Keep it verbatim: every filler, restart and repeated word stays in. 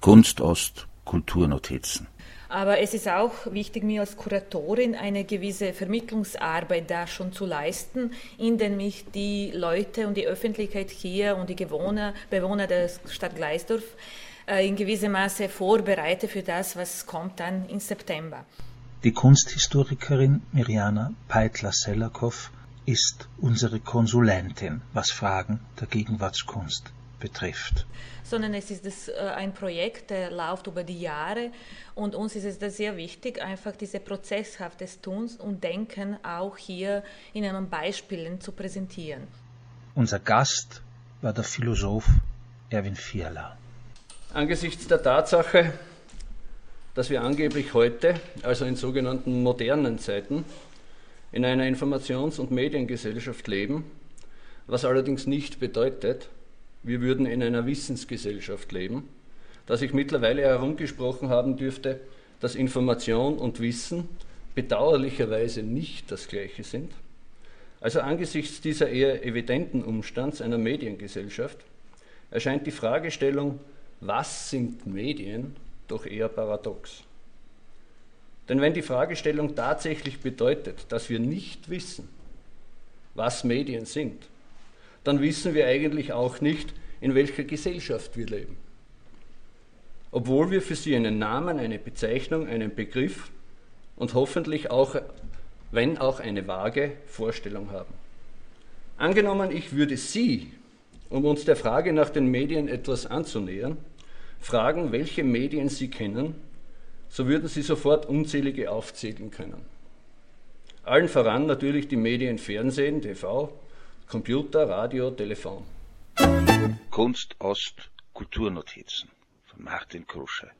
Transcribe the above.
Kunst Ost, Kulturnotizen. Aber es ist auch wichtig, mir als Kuratorin eine gewisse Vermittlungsarbeit da schon zu leisten, indem ich die Leute und die Öffentlichkeit hier und die Bewohner, Bewohner der Stadt Gleisdorf in gewissem Maße vorbereite für das, was kommt dann im September. Die Kunsthistorikerin Mirjana Peitler-Selakow ist unsere Konsulentin, was Fragen der Gegenwartskunst betrifft. Sondern es ist das, äh, ein Projekt, der läuft über die Jahre und uns ist es da sehr wichtig, einfach diese prozesshaftes Tun und Denken auch hier in einem Beispielen zu präsentieren. Unser Gast war der Philosoph Erwin Fiala. Angesichts der Tatsache, dass wir angeblich heute, also in sogenannten modernen Zeiten, in einer Informations- und Mediengesellschaft leben, was allerdings nicht bedeutet, wir würden in einer Wissensgesellschaft leben, dass ich mittlerweile herumgesprochen haben dürfte, dass Information und Wissen bedauerlicherweise nicht das Gleiche sind. Also angesichts dieser eher evidenten Umstands einer Mediengesellschaft erscheint die Fragestellung, was sind Medien, doch eher paradox. Denn wenn die Fragestellung tatsächlich bedeutet, dass wir nicht wissen, was Medien sind, dann wissen wir eigentlich auch nicht, in welcher Gesellschaft wir leben. Obwohl wir für sie einen Namen, eine Bezeichnung, einen Begriff und hoffentlich auch, wenn auch eine vage Vorstellung haben. Angenommen, ich würde Sie, um uns der Frage nach den Medien etwas anzunähern, fragen, welche Medien Sie kennen, so würden Sie sofort unzählige aufzählen können. Allen voran natürlich die Medien Fernsehen, T V, Computer, Radio, Telefon. Kunst Ost, Kulturnotizen von Martin Krusche.